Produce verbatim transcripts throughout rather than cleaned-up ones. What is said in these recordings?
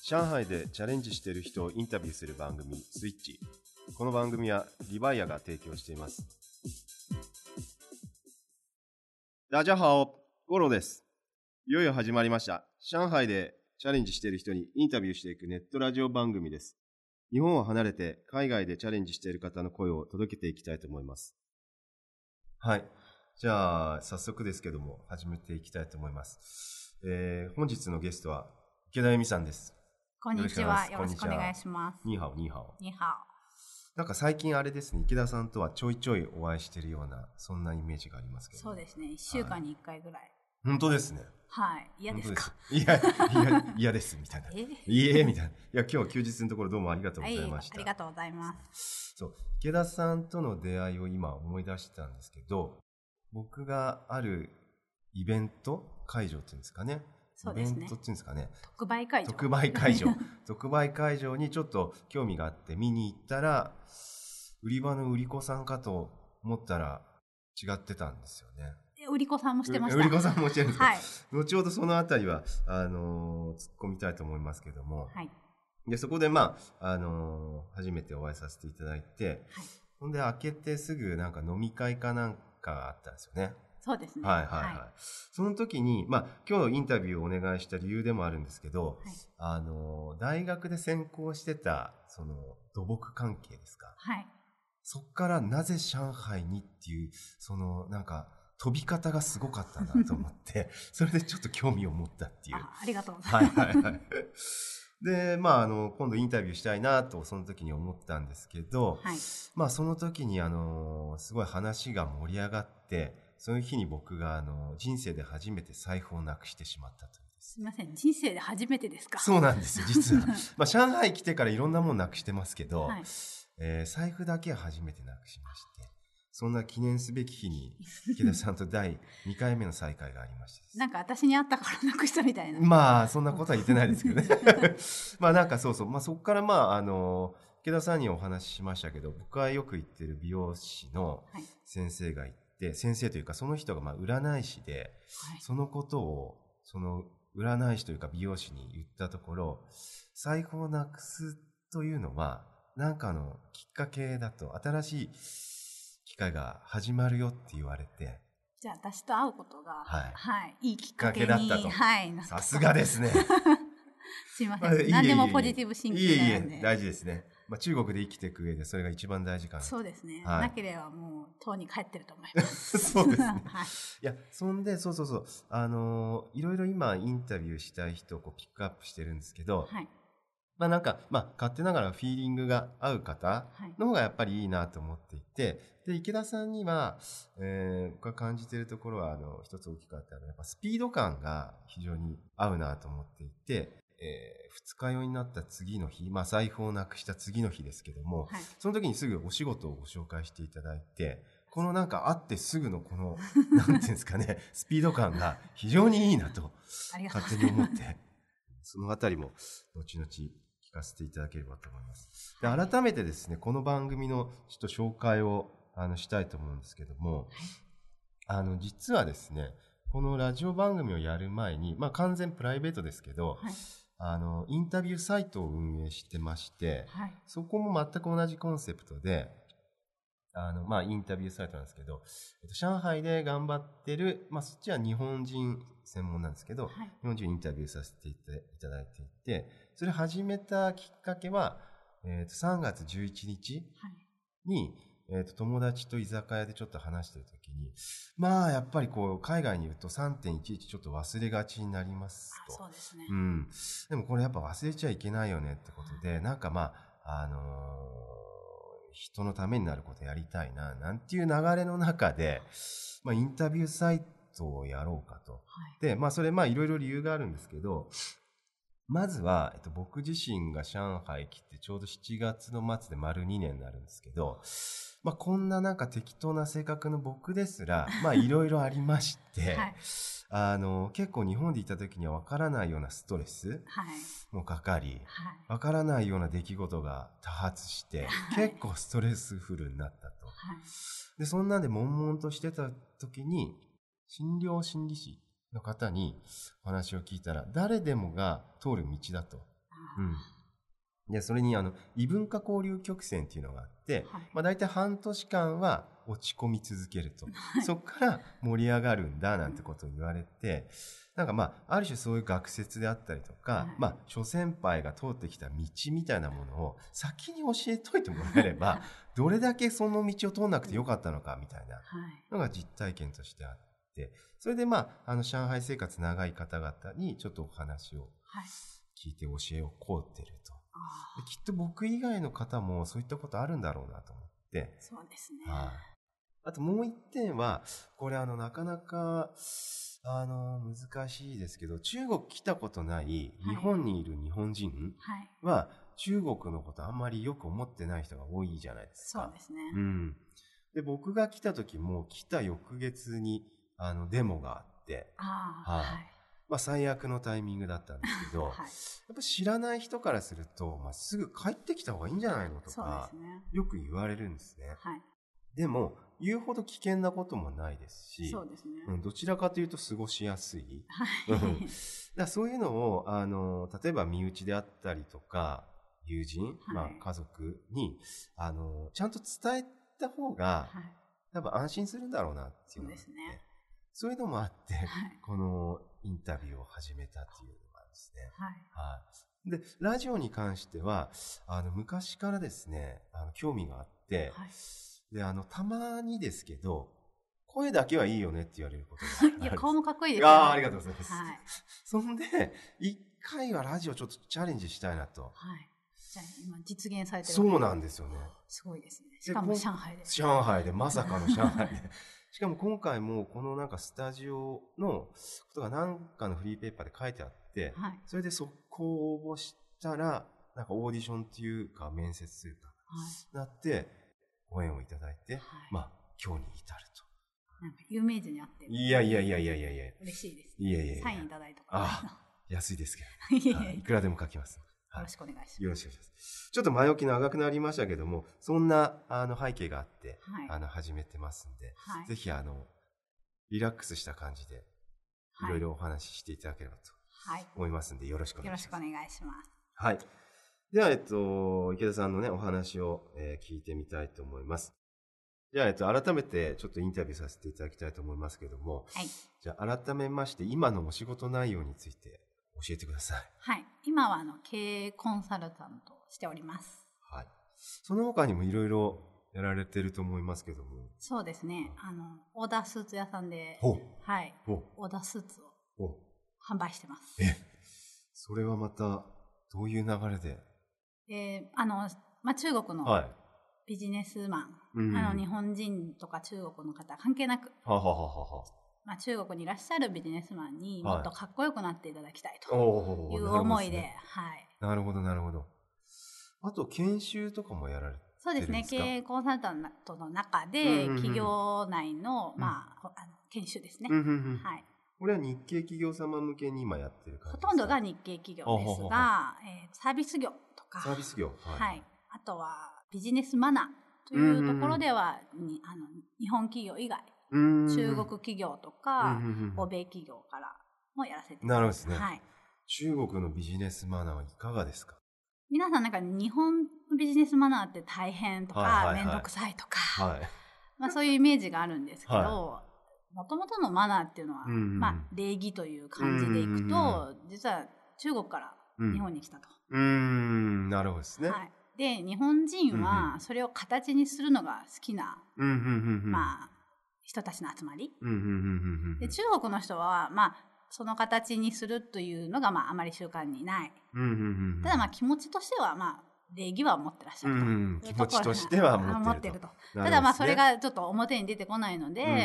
上海でチャレンジしている人をインタビューする番組スイッチ。この番組はリバイアが提供しています。大家好、ゴロです。いよいよ始まりました。上海でチャレンジしている人にインタビューしていくネットラジオ番組です。日本を離れて海外でチャレンジしている方の声を届けていきたいと思います。はい。じゃあ、早速ですけども、始めていきたいと思います。えー、本日のゲストは池田由美さんです。 こんにちは。よろしくお願いします。 ニーハオ、ニーハオ。 ニーハオ。なんか最近あれですね、池田さんとはちょいちょいお会いしているような、そんなイメージがありますけど、ね。 そうですね。いっしゅうかんにいっかいぐらい。はい、 本当ですね。 はい。嫌ですか？ いや、いや、嫌です、みたいな。えいえ、みたいな。いや、今日休日のところどうもありがとうございました。 はい、ありがとうございます。 そう、池田さんとの出会いを今思い出したんですけど、僕があるイベント会場っていうんですかね。 そうですね。 イベントっていうんですかね。 特売会場。 特売会場。特売会場にちょっと興味があって見に行ったら、売り場の売り子さんかと思ったら違ってたんですよね。 売り子さんもしてました。 売り子さんもしてるんですか。 はい。 後ほどそのあたりは、あのー、突っ込みたいと思いますけども。 はい。 で、そこでまあ、あのー、初めてお会いさせていただいて、はい、ほんで開けてすぐなんか飲み会かなんかがあったんですよね。 そうですね。 はいはいはい。はい、その時に、まあ、今日インタビューをお願いした理由でもあるんですけど、はい、あの、大学で専攻してた、その、土木関係ですか。 はい。 そっからなぜ上海にっていう、その、なんか、飛び方がすごかったなと思って、それでちょっと興味を持ったっていう。 あ、ありがとうございます。はいはいはい。 で、まあ、あの、今度インタビューしたいなと、その時に思ったんですけど、はい、まあ、その時に、あの、すごい話が盛り上がって、その日に僕があの人生で初めて財布をなくしてしまったというです。 すみません、人生で初めてですか？ そうなんですよ、実は。まあ上海来てからいろんなものなくしてますけど、はい、えー、財布だけは初めてなくしまして、そんな記念すべき日に池田さんとだいにかいめの再会がありましてなんか私に会ったからなくしたみたいな。 まあそんなことは言ってないですけどね。まあなんかそうそう、まあそこからまああの池田さんにお話ししましたけど、僕はよく行ってる美容師の先生がいて、で先生というかその人がまあ占い師で、はい、そのことをその占い師というか美容師に言ったところ、財布をなくすというのはなんかのきっかけだと、新しい機会が始まるよって言われて、 じゃあ私と会うことが、 はいはい、いいきっかけにだったと、はい、 さすがですね。 すいません、まあ、何でもポジティブシンキングなんで。 いえいえ、大事ですね。まあ、中国で生きていく上でそれが一番大事かな。 そうですね。はい、なければもう党に帰ってると思います。 そうですね。はい、いや、そんで、そうそうそう、あのー、いろいろ今インタビューしたい人をこうピックアップしてるんですけど、はい、まあなんか、まあ勝手ながらフィーリングが合う方の方がやっぱりいいなと思っていて、で、池田さんには、えー、僕が感じているところは、あの、一つ大きかったのは、やっぱスピード感が非常に合うなと思っていて、えー、二日酔いになった次の日、まあ財布をなくした次の日ですけども、はい、その時にすぐお仕事をご紹介していただいて、このなんか会ってすぐのこの、なんていうんですかね、スピード感が非常にいいなと、勝手に思って、そのあたりも後々聞かせていただければと思います。で、改めてですね、この番組のちょっと紹介をあのしたいと思うんですけども、はい、あの、実はですね、このラジオ番組をやる前に、まあ完全プライベートですけど、はい、あの、インタビューサイトを運営してまして、はい、そこも全く同じコンセプトで、あの、まあ、インタビューサイトなんですけど、えっと、上海で頑張ってる、まあ、そっちは日本人専門なんですけど、はい、日本人インタビューさせていただいていて、それ始めたきっかけは、えっと、さんがつじゅういちにちに、はい、えっと、友達と居酒屋でちょっと話してるときに、まあ、やっぱりこう、海外にいると さんてんいちいち ちょっと忘れがちになりますと。 そうですね。 うん。でもこれやっぱ忘れちゃいけないよねってことで、なんかまあ、あのー、人のためになることやりたいな、なんていう流れの中で、まあ、インタビューサイトをやろうかと。はい、で、まあ、それ、まあ、いろいろ理由があるんですけど、まずは、えっと、僕自身が上海来てちょうどしちがつの末で丸にねんになるんですけど、まあ、こんななんか適当な性格の僕ですら、まあ、いろいろありまして、はい、あの、結構日本でいた時にはわからないようなストレスもかかり、わ、はい、からないような出来事が多発して、はい、結構ストレスフルになったと。はい、で、そんなんで悶々としてた時に、診療心理士の方にお話を聞いたら、誰でもが通る道だと。 うん、でそれにあの異文化交流曲線っていうのがあって、はい、まあ、大体半年間は落ち込み続けると、はい、そこから盛り上がるんだなんてことを言われて、なんかまあある種そういう学説であったりとか、はい、まあ諸先輩が通ってきた道みたいなものを先に教えといてもらえれば、はい、どれだけその道を通んなくてよかったのかみたいなのが実体験としてあって、それでまああの上海生活長い方々にちょっとお話を聞いて教えを請うてると、はい、きっと僕以外の方もそういったことあるんだろうなと思って。 そうですね。 はい、あともう一点はこれあのなかなかあの難しいですけど、中国来たことない日本にいる日本人は中国のことあんまりよく思ってない人が多いじゃないですか。 そうですね。 うん、で僕が来た時も来た翌月にあのデモがあって、 あ、はい、 まあ、最悪のタイミングだったんですけど、はい、やっぱ知らない人からすると、まあ、すぐ帰ってきた方がいいんじゃないのとか、ね、よく言われるんですね。はい、でも言うほど危険なこともないですし、 そうですね、 うん、どちらかというと過ごしやすい、 はい、 だからそういうのをあの例えば身内であったりとか友人、はい、まあ、家族にあのちゃんと伝えた方が、はい、多分安心するんだろうなっていうのがあって、そうですね、そういうのもあって、はい、このインタビューを始めたっていうのがあるんですね。はいはい、でラジオに関してはあの昔からですねあの興味があって、はい、であのたまにですけど声だけはいいよねって言われることがあるんです。 いや顔もかっこいいですよ、ね、 あ, ありがとうございます、はい、そんで一回はラジオちょっとチャレンジしたいなと、はい、 じゃあ今実現されてる。 そうなんですよね。 すごいですね。しかも上海で上海でまさかの上海でしかも今回もこのなんかスタジオのことが何かのフリーペーパーで書いてあって、はい、それで速攻応募したらなんかオーディションっていうか面接というか、はい、なってご縁をいただいて、はい、まあ今日に至ると。 なんか有名人に会ってる。 いやいやいやいやいやいや嬉しいです。 いやいやいやサインいただいたから。あ安いですけど、い, やい, やい, いくらでも書きます。 よろしくお願いします。 よろしくお願いします。ちょっと前置き長くなりましたけども、そんなあの背景があって、はい、あの始めてますんで、はい、ぜひあのリラックスした感じでいろいろお話ししていただければと思いますんで、よろしくお願いします。 よろしくお願いします。 はい。ではえっと池田さんのねお話を、えー、聞いてみたいと思います。じゃあえっと改めてちょっとインタビューさせていただきたいと思いますけども、はい、じゃあ改めまして今のお仕事内容について教えてください。 はい、今はあの経営コンサルタントをしております。 はい。その他にもいろいろやられてると思いますけども。 そうですね。あのオーダースーツ屋さんで、はい、オーダースーツを販売してます。 え、それはまたどういう流れで？ えー、あのまあ中国のビジネスマン、はい、あの日本人とか中国の方関係なく。はははは。まあ、中国にいらっしゃるビジネスマンにもっとかっこよくなっていただきたいという思いで、はい、 なるほどなるほど。あと研修とかもやられてるんですか？ そうですね。経営コンサルタントの中で企業内の、うん、まあ、あの研修ですね、うんうんうん、はい。 これは日系企業様向けに今やってる感じですか？ ほとんどが日系企業ですが、えー、サービス業とかサービス業、はいはい、あとはビジネスマナーというところでは、うんうんうん、あの日本企業以外中国企業とか、欧米企業からもやらせていただきます。 なるほどですね、はい。中国のビジネスマナーはいかがですか？ 皆さんなんか日本のビジネスマナーって大変とか、はいはいはい、めんどくさいとか、はい、まあそういうイメージがあるんですけど、もともとのマナーっていうのは、うんうん、まあ礼儀という感じでいくと、うんうんうん、実は中国から日本に来たと。 うん、うーん、なるほどですね。はい。 で、日本人はそれを形にするのが好きな、うんうんうんうん、まあ人たちの集まり、うんうんうんうん、で中国の人は、まあ、その形にするというのが、まあ、あまり習慣にない、うんうんうんうん、ただまあ気持ちとしては、まあ、礼儀は持ってらっしゃると、うん、 気持ちとしては持ってると、 ただまあそれがちょっと表に出てこないので、うんうんうん、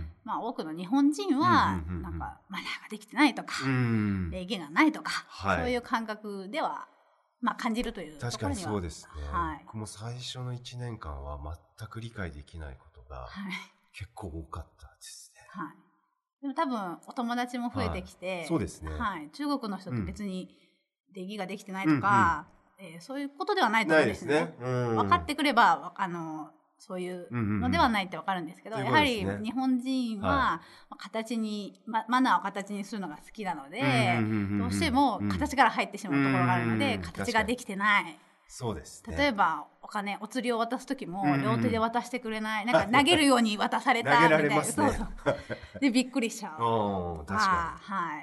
まあ、多くの日本人はなんかマナーができてないとか、うんうん、礼儀がないとか、はい、そういう感覚では、まあ、感じるというところには。 確かにそうですね、はい、僕も最初のいちねんかんは全く理解できないことが、はい、結構多かったですね。はい。でも多分お友達も増えてきて、はい、 そうですね。 はい。中国の人って別に礼儀ができてないとか、うんうん、えー、そういうことではないと思うんですね。ないですね。うん、分かってくればあのそういうのではないってわかるんですけど、うんうんうん、やはり日本人は形に、はい、マナーを形にするのが好きなので、どうしても形から入ってしまうところがあるので、形ができてない。 そうですね、 例えばお金お釣りを渡す時も両手で渡してくれない、うんうん、なんか投げるように渡されたみたいな、投げられますね、そうそうでびっくりしちゃう。 確かに、 はい、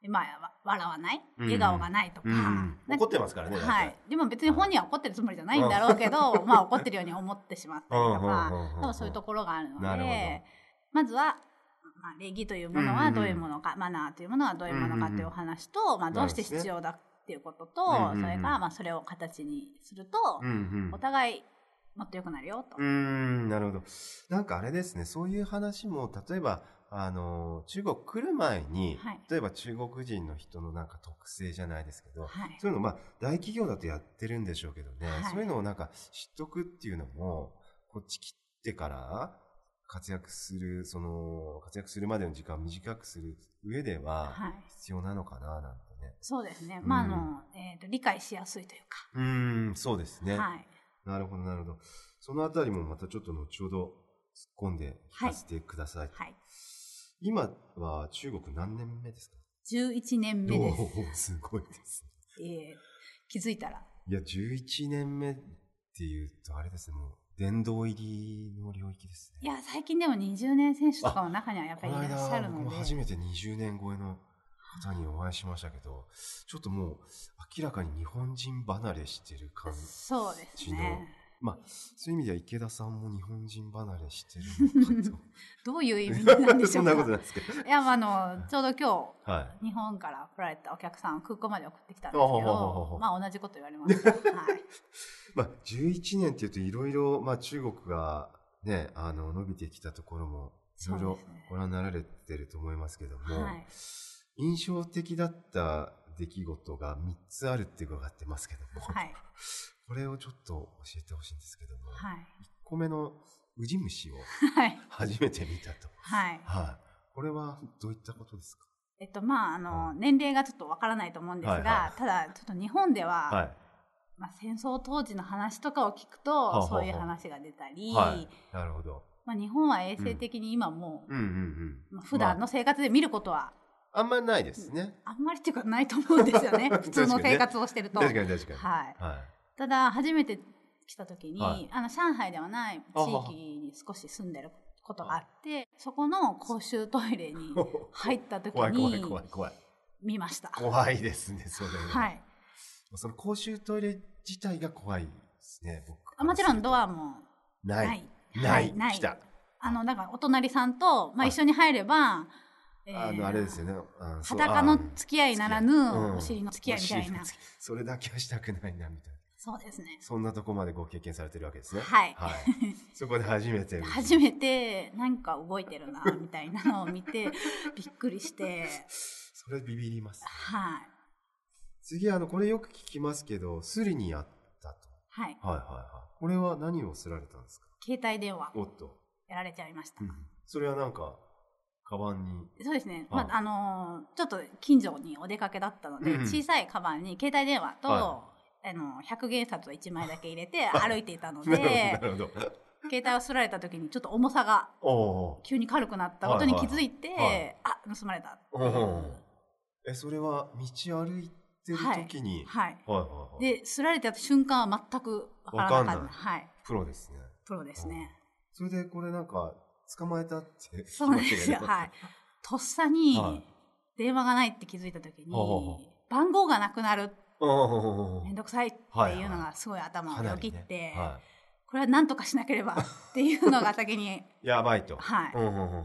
まあ、笑わない、笑顔がないとか、うんうんうん、怒ってますからね、 はい、でも別に本人は怒ってるつもりじゃないんだろうけどまあ怒ってるように思ってしまったりとか多分そういうところがあるので、まずは、まあ、礼儀というものはどういうものか、うんうん、マナーというものはどういうものかというお話と、まあ、どうして必要だっていうことと、うんうんうん、それからまあそれを形にすると、うんうん、お互いもっと良くなるよと。 うーん、なるほど。なんかあれですね、そういう話も例えばあの中国来る前に、はい、例えば中国人の人のなんか特性じゃないですけど、はい、そういうのまあ大企業だとやってるんでしょうけどね、はい、そういうのをなんか知っとくっていうのもこっち来てから活躍するその活躍するまでの時間を短くする上では必要なのかななんてね。はい、 そうですね。まああの、うん、えーと理解しやすいというか。 うーん、そうですね。はい。なるほどなるほど。そのあたりもまたちょっと後ほど突っ込んで聞かせてください。はいはい、今は中国何年目ですか？ じゅういちねんめです。 おー、すごいですね。えー、気づいたら。 いや、じゅういちねんめっていうとあれですね、もう殿堂入りの領域ですね。 いや、最近でもにじゅうねん選手とかも中にはやっぱりいらっしゃるので。 僕も初めてにじゅうねん超えの方にお会いしましたけど、ちょっともう明らかに日本人離れしてる感じの。 そうですね。 まあ、そういう意味では池田さんも日本人離れしてるのかとどういう意味なんでしょうか。 そんなことないですけど。 いや、あのちょうど今日、はい、日本から来られたお客さん空港まで送ってきたんですけど、まあ同じこと言われました。はい、 まあじゅういちねんっていうといろいろまあ中国がねあの伸びてきたところもいろいろご覧になられてると思いますけども、はい、印象的だった出来事がみっつあるって伺ってますけども。はい、これをちょっと教えてほしいんですけども、はい、いっこめのウジ虫を初めて見たと、はいはい、これはどういったことですか？ えっとまああの、うん、年齢がちょっとわからないと思うんですが、はいはい、ただちょっと日本では、はいまあ、戦争当時の話とかを聞くと、はあはあ、そういう話が出たり、はい、 なるほど、 まあ、日本は衛生的に今もう、うんうんうんうん、普段の生活で見ることは、 まあ、あんまりないですね。 あんまりっていうかないと思うんですよね普通の生活をしてると。 確かに確かに、 はいはい、ただ初めて来た時に、はい、あの上海ではない地域に少し住んでることがあってそこの公衆トイレに入った時に見ました。 怖いですねそれは、はい、その公衆トイレ自体が怖いですね。僕もちろんドアもないないない、ない来たあのだからお隣さんと、まあ、一緒に入ればえー、あのあれですよね、 裸の付き合いならぬ、うん、お尻の付き合いみたいな、 それだけはしたくないなみたいな。 そうですね。 そんなとこまでご経験されてるわけですね。 はい、はい、 そこで初めて初めてなんか動いてるなみたいなのを見てびっくりしてそれビビります、ね、 はい。 次あのこれよく聞きますけどスリにやったと、はい、はいはいはい。これは何をすられたんですか？ 携帯電話おっとやられちゃいました、うん、 それはなんかカバンに。 そうですね、はい、まああのー、ちょっと近所にお出かけだったので、うん、小さいカバンに携帯電話と、はい、あのひゃくげんさつをいちまいだけ入れて歩いていたので携帯をすられた時にちょっと重さが急に軽くなったことに気づいて、はいはいはい、あ盗まれたっていう。 えそれは道歩いてる時に、 はいはいはいはい、ですられた瞬間は全く分からなかった。はい、 プロですね。 プロですね。 それでこれなんか捕まえたってそうなんですよ。はい。とっさに電話がないって気づいた時に、はい、番号がなくなる、めんどくさいっていうのがすごい頭をよぎって、はいはい、これは何とかしなければっていうのが先にやばいと。 はい。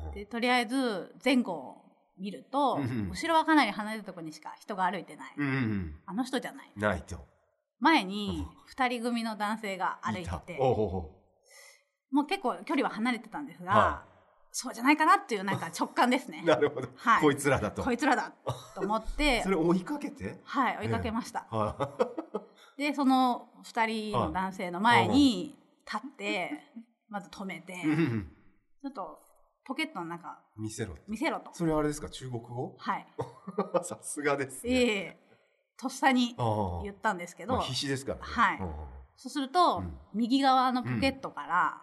でとりあえず前後を見ると、うんうん、後ろはかなり離れたところにしか人が歩いてない。うんうん、あの人じゃない。 ないと。 前にふたり組の男性が歩いてて。もう結構距離は離れてたんですが、はい、そうじゃないかなっていうなんか直感ですね。 なるほど、はい、こいつらだとこいつらだと思ってそれ追いかけてはい追いかけました、えー、でそのふたりの男性の前に立ってまず止めてちょっとポケットの中見せろ見せろと。 それはあれですか中国語？ はいさすがですね。 ええー、とっさに言ったんですけど、 まあ、必死ですからね。 はい、うん、そうすると、うん、右側のポケットから、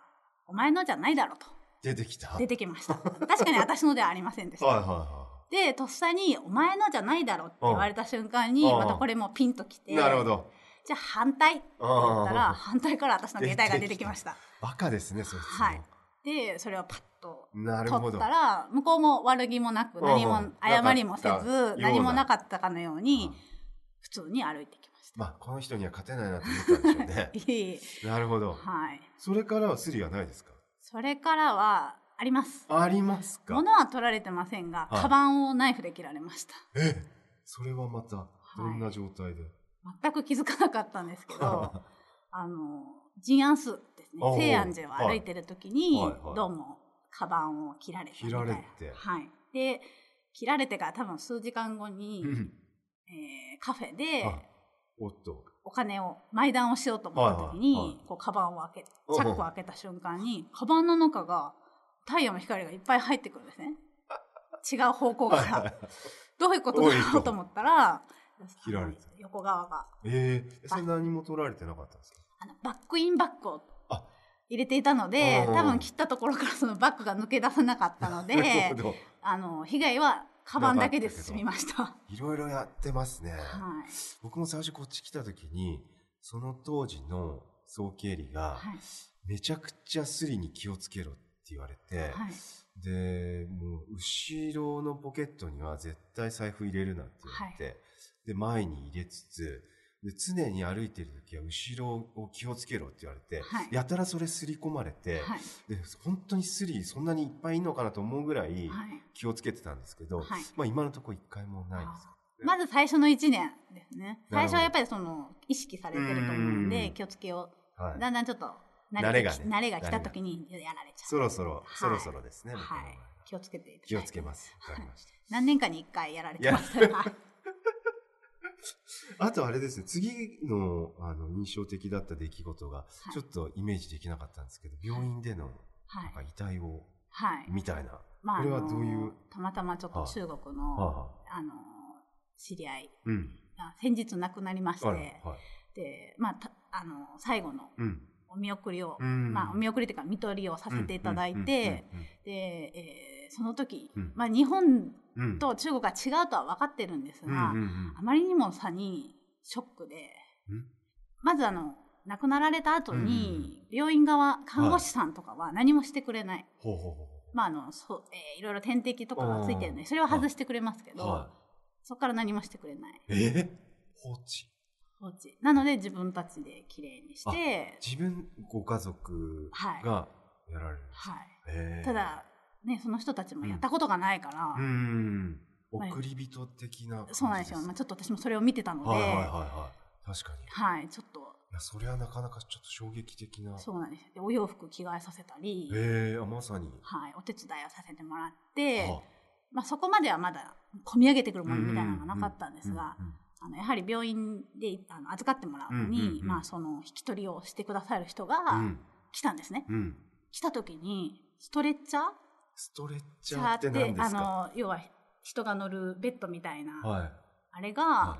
お前のじゃないだろうと。 出てきた出てきました。確かに私のではありませんでした。はいはいはい、でとっさにお前のじゃないだろうって言われた瞬間にまたこれもピンときて、 なるほど、 じゃあ反対って言ったら反対から私の携帯が出てきました。 バカですねそいつも。 はい。でそれをパッと取ったら向こうも悪気もなく何も謝りもせず何もなかったかのように普通に歩いてきました。 まあこの人には勝てないなと思ったんでしょうね。いいなるほど。はい。それからはスリはないですか？ それからはあります。 ありますか？ 物は取られてませんが、はい、カバンをナイフで切られました。 え、それはまたどんな状態で？はい、 全く気づかなかったんですけどあの陣安ですね、西安寺を歩いてる時に、はいはいはい、どうもカバンを切られたみたいな。切られて、はい、で切られてから多分数時間後に、うん、えー、カフェで、はい、おっとお金を前段をしようと思った時に、はいはいはい、こうカバンを開けチャックを開けた瞬間にカバンの中が太陽の光がいっぱい入ってくるんですね。違う方向からどういうことだろうと思ったら切られて横側が。 えー、それ何も取られてなかったんですか？ あのバックインバッグを入れていたので多分切ったところからそのバッグが抜け出せなかったのであの被害はカバンだけで済みました。 いろいろやってますね、はい、僕も最初こっち来た時にその当時の総経理が、はい、めちゃくちゃスリに気をつけろって言われて、はい、でもう後ろのポケットには絶対財布入れるなって言われて、はい、で前に入れつつで常に歩いてる時は後ろを気をつけろって言われて、はい、やたらそれ刷り込まれて、はい、で本当にスリそんなにいっぱいいるのかなと思うぐらい気をつけてたんですけど、はい、まあ、今のところ一回もないです。 まず最初のいちねんですね。最初はやっぱりその意識されてると思うんで気をつけよう、はい、だんだんちょっと慣れが、ね、慣れが来た時にやられちゃう。 そろそろ、はい、そろそろですね、はい、 気をつけていただいて。 気をつけます。わかりました。 何年かにいっかいやられてます。 あとあれですね、次 の, あの印象的だった出来事がちょっとイメージできなかったんですけど、はい、病院でのなんか遺体を、はい、みたいな、まあ、これはどういう、 たまたまちょっと中国の、はあ、あの知り合いが先日亡くなりまして、うん、はい、で、まあ、あの最後のお見送りを、うん、まあ、お見送りというか看取りをさせていただいて、で、えー、その時、うん、まあ、日本と中国が違うとは分かってるんですが、うんうんうん、あまりにも差にショックで、うん、まずあの亡くなられた後に、うんうん、病院側看護師さんとかは何もしてくれない、はい、まああのそう、えー、いろいろ点滴とかがついてるのでそれを外してくれますけど、はい、そこから何もしてくれない。 えー、放置放置なので自分たちできれいにして、 自分ご家族がやられるんですか？はい、 えー、ただね、その人たちもやったことがないから、うん、 うん、送り人的な感じです。 そうなんですよ、まあ、ちょっと私もそれを見てたので、はいはいはいはい、 確かに、 はい、ちょっと、いや、それはなかなかちょっと衝撃的な。 そうなんです。でお洋服着替えさせたり、 えー、まさに、 はい、お手伝いをさせてもらって、はあ、まあ、そこまではまだ込み上げてくるものみたいなのがなかったんですが、うんうんうんうん、あのやはり病院であの預かってもらうのに、うんうんうん、まあ、その引き取りをしてくださる人が来たんですね、うん、来た時にストレッチャーストレッチャーって何ですか？ あの要は人が乗るベッドみたいな、はい、あれが、はい、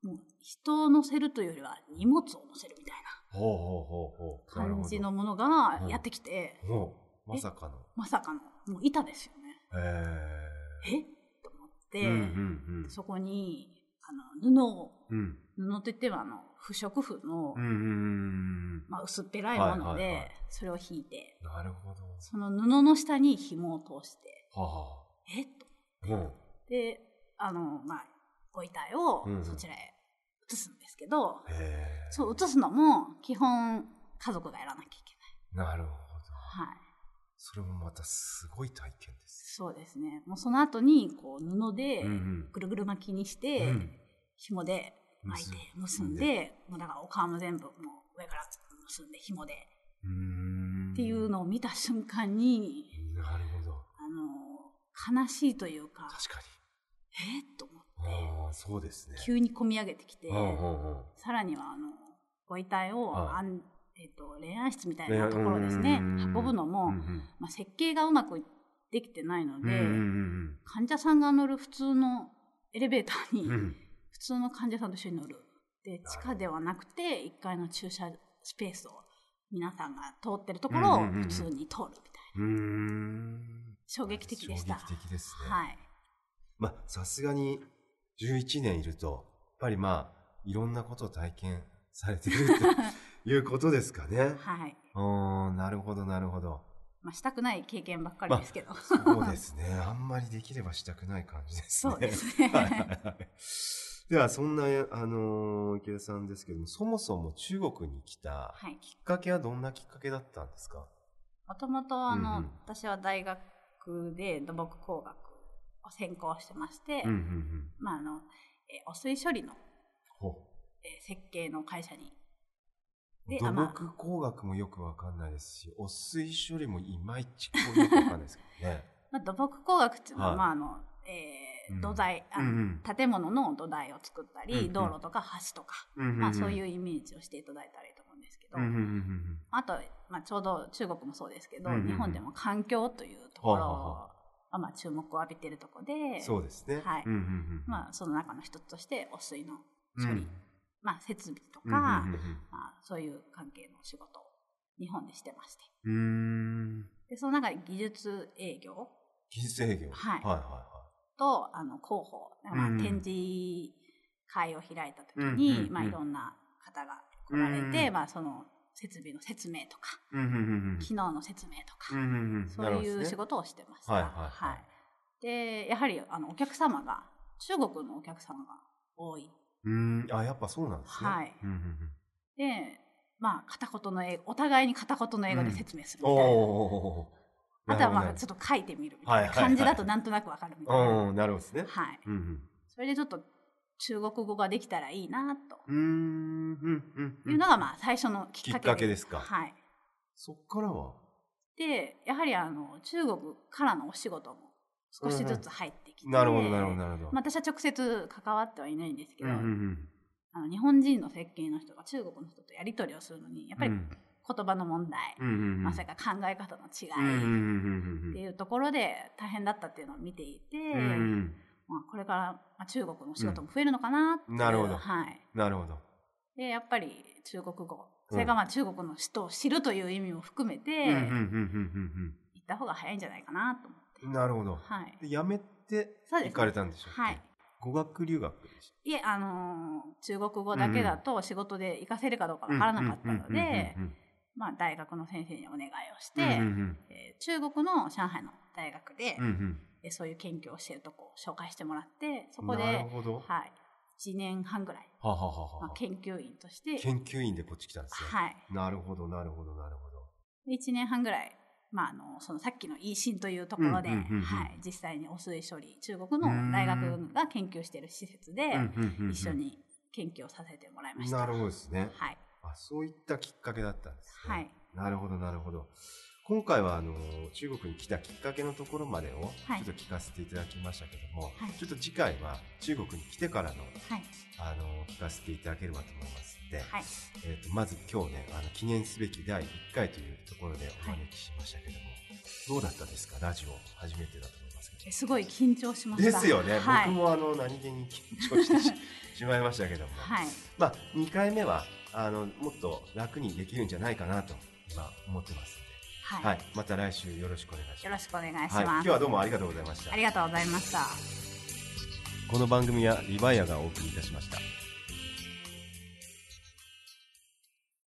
もう人を乗せるというよりは荷物を乗せるみたいな感じのものがやってきて、 まさかのまさかのもう板ですよね。へえと思って、うんうんうん、そこにあの布を、うん、布といってはあの不織布の、うんうんうんまあ、薄っぺらいもので、はいはいはい、それを引いて、 なるほど、 その布の下に紐を通して、はあ、えっと、うん、であの、まあ、ご遺体をそちらへ移すんですけど、うん、そう移すのも基本家族がやらなきゃいけない。 なるほど、 はい、 それもまたすごい体験です。 そうですね。もうその後にこう布でぐるぐる巻きにして、うん、紐で巻いて結んで、もうだからお顔も全部もう上から結んで紐でうーんっていうのを見た瞬間に、 なるほど、 あの悲しいというか、 確かにえっと思って、 あ、そうですね、 急に込み上げてきて、さらにはあのご遺体をあん、えー、と霊安室みたいなところですね、運ぶのも、うんうんまあ、設計がうまくできてないので、うんうんうん、患者さんが乗る普通のエレベーターに、うん、普通の患者さんと一緒に乗るで、地下ではなくていっかいの駐車スペースを皆さんが通ってるところを普通に通るみたいな、うんうんうん、衝撃的でした。 衝撃的ですね。 はい。 まあさすがにじゅういちねんいるとやっぱりまあいろんなことを体験されているということですかね。 はい。 あ、なるほどなるほど。 まあ、したくない経験ばっかりですけど、まあ、 そうですね。あんまりできればしたくない感じですね。 そうですね。はいはいはい。 ではそんな、あのー、池田さんですけども、そもそも中国に来たきっかけはどんなきっかけだったんですか？ もともとあの、うんうん、私は大学で土木工学を専攻してまして、うんうんうん、まああのえ汚水処理のえ設計の会社に。 土木工学もよくわかんないですし、汚水処理もいまいちよくわかんないですけどね。 まあ土木工学っていうのは、はい、まああのえー土台、うん、あの、うん、建物の土台を作ったり、うん、道路とか橋とか、うん、まあ、そういうイメージをしていただいたらいいと思うんですけど、うん、あと、まあ、ちょうど中国もそうですけど、うん、日本でも環境というところが、まあ、注目を浴びているところで、 そうですね、 はい、まあ、その中の一つとして汚水の処理、うん、まあ、設備とか、まあ、そういう関係の仕事を日本でしてまして、うーんでその中で技術営業技術営業、 はい、はいはいはいとあの広報、まあ、展示会を開いた時に、うんうん、まあ、いろんな方が来られて、うん、まあ、その設備の説明とか、うんうんうん、機能の説明とか、うんうんうん、そういう仕事をしてました。はいはいはいはい、でやはりあのお客様が中国のお客様が多い。 うん、あ、やっぱそうなんですね。 はい。うんうんうん、で、まあ片言の英語、お互いに片言の英語で説明するみたいな。うん、おあとはまあちょっと書いてみるみたいな感じだとなんとなくわかるみたいな。はいはいはい、 なるほどですね。 はい、うんうん。それでちょっと中国語ができたらいいなと。うーん、うんうんうん。いうのがまあ最初のきっかけで。 きっかけですか。 はい。 そっからは。 で、やはりあの中国からのお仕事も少しずつ入ってきて。 うんうん、なるほどなるほどなるほど。 まあ、私は直接関わってはいないんですけど、うんうんうん、あの日本人の設計の人が中国の人とやり取りをするのにやっぱり、うん言葉の問題、うんうんうんまあ、それから考え方の違いっていうところで大変だったっていうのを見ていて、うんうんまあ、これから中国の仕事も増えるのかなっていう、うん、 なるほど、 はい、 なるほど。 でやっぱり中国語それがまあ中国の人を知るという意味も含めて行った方が早いんじゃないかなと思って。 なるほど、はい、で辞めて行かれたんでしょうか、ね、はい、語学留学でした。 いえ、あのー、中国語だけだと仕事で活かせるかどうかわからなかったのでまあ、大学の先生にお願いをして、うんうんうんえー、中国の上海の大学で、うんうんえー、そういう研究をしているとこを紹介してもらってそこで、はい、いちねんはんぐらい、ははははまあ、研究員として研究員でこっち来たんですね。 はい、 なるほどなるほどなるほど。 いちねんはんぐらい、まあ、あのそのさっきのイーシンというところで、うんうんうんうんはい、実際に汚水処理中国の大学が研究している施設で一緒に研究をさせてもらいました。 なるほどですね。 はい、 あ、そういったきっかけだったんですね。はい、なるほどなるほど。今回はあの中国に来たきっかけのところまでをちょっと聞かせていただきましたけども、はい、ちょっと次回は中国に来てからの、はい、あの聞かせていただければと思いますので、はいえー、とまず今日ねあの記念すべきだいいっかいというところでお招きしましたけども、はい、どうだったですか？ラジオ初めてだと思いますけど。 すごい緊張しました。 ですよね、はい、僕もあの何気に緊張してし, しまいましたけども、はい、まあにかいめはあのもっと楽にできるんじゃないかなと今思ってますので、はいはい、また来週よろしくお願いします。 よろしくお願いします、はい、 今日はどうもありがとうございました。 ありがとうございました。 この番組はリバイアがお送りいたしました。